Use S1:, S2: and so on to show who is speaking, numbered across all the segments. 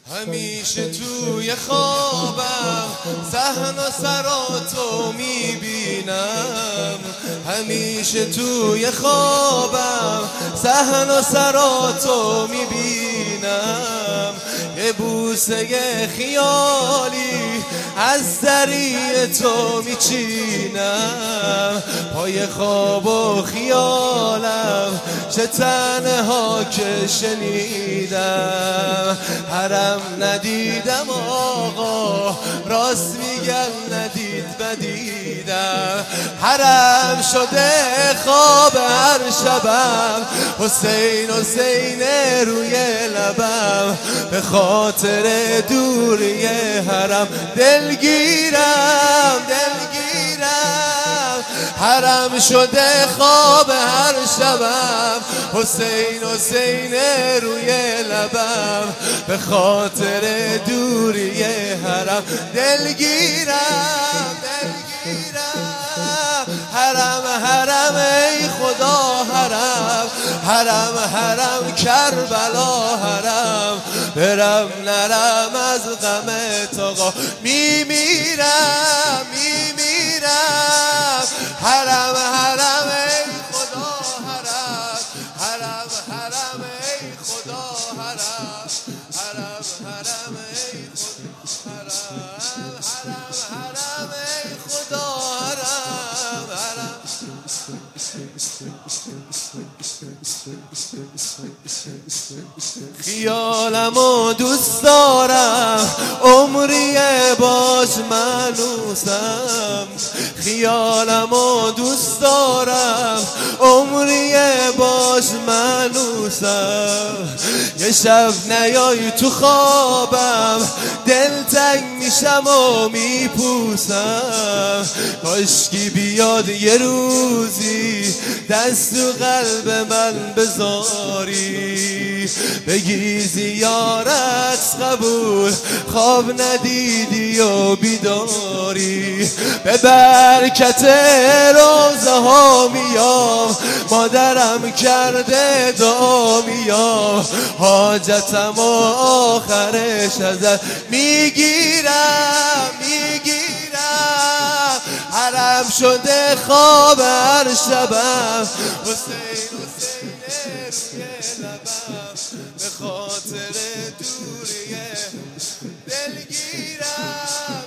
S1: همیشه توی خوابم صحن و سراتو میبینم، همیشه توی خوابم صحن و سراتو میبینم. یه بوسه خیالی از دریای تو میچینم، پای خواب و خیالم چه تنها که شنیدم. حرم ندیدم آقا، راست میگن ندید بدیدم. حرم شده خواب هر شبم، حسین حسین روی لبم. به خاطر دوری حرم دلگیرم دلگیرم. حرم شده خواب هر شبم، حسین حسین روی لبم. به خاطر دوری حرم دلگیرم دلگیرم. حرم حرم ای خدا حرم، حرم حرم کربلا حرم. برم نرم از غم آقا میمیرم میمیرم. حرم حرم ای خدا حرم، حرم حرم ای خدا حرم. حرم حرم ای خدا حرم، حرم حرم ای خدا حرم. حرم خیالمو دوست دارم، عمری باش منوسم. خیالمو دوست دارم، عمری باش منوسم. یه شب نیای تو خوابم، دلتنگ میشم و میپوسم. کاشکی بیاد یه روزی دست تو قلب من بذاری، بگی زیارت قبول خواب ندیدی و بیداری. به برکت روزه ها میام، مادرم کرده دعا میام. حاجتم و آخرش ازت میگیرم میگیرم. حرم شده خواب هر شبم، حسین حسین روی لبم. به خاطر دوری دلگیرم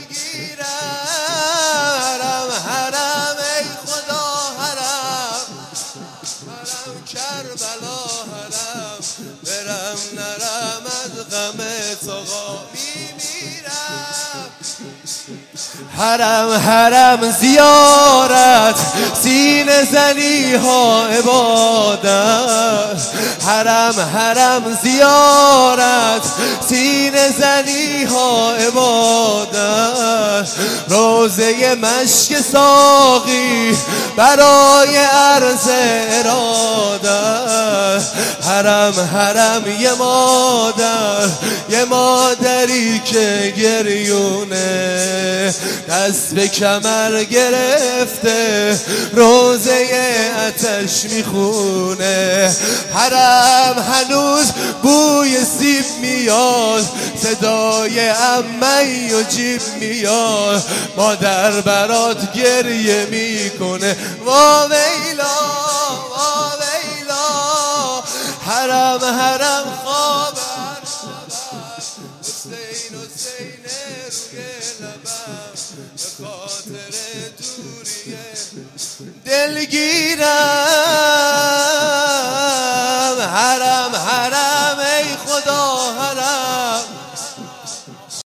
S1: دلگیرم. حرم حرم ای خدا حرم، حرم کربلا حرم. برم نرم از غم آقا میمیرم. حرم حرم زیارت، سینه زنی ها عبادت. حرم حرم زیارت، سینه زنی ها عبادت. روزه مشک ساقی برای عرض ارادت. حرم حرم یه مادر، یه مادری که گریونه، دست به کمر گرفته روزه آتش میخونه. حرم هنوز بوی سیب میاد، صدای عمه و جیب میاد. مادر برات گریه میکنه وا ویلا وا ویلا. حرم حرم خواب هر شبم، حسین حسین روی لبم. به خاطر دوری دلگیرم. حرم حرم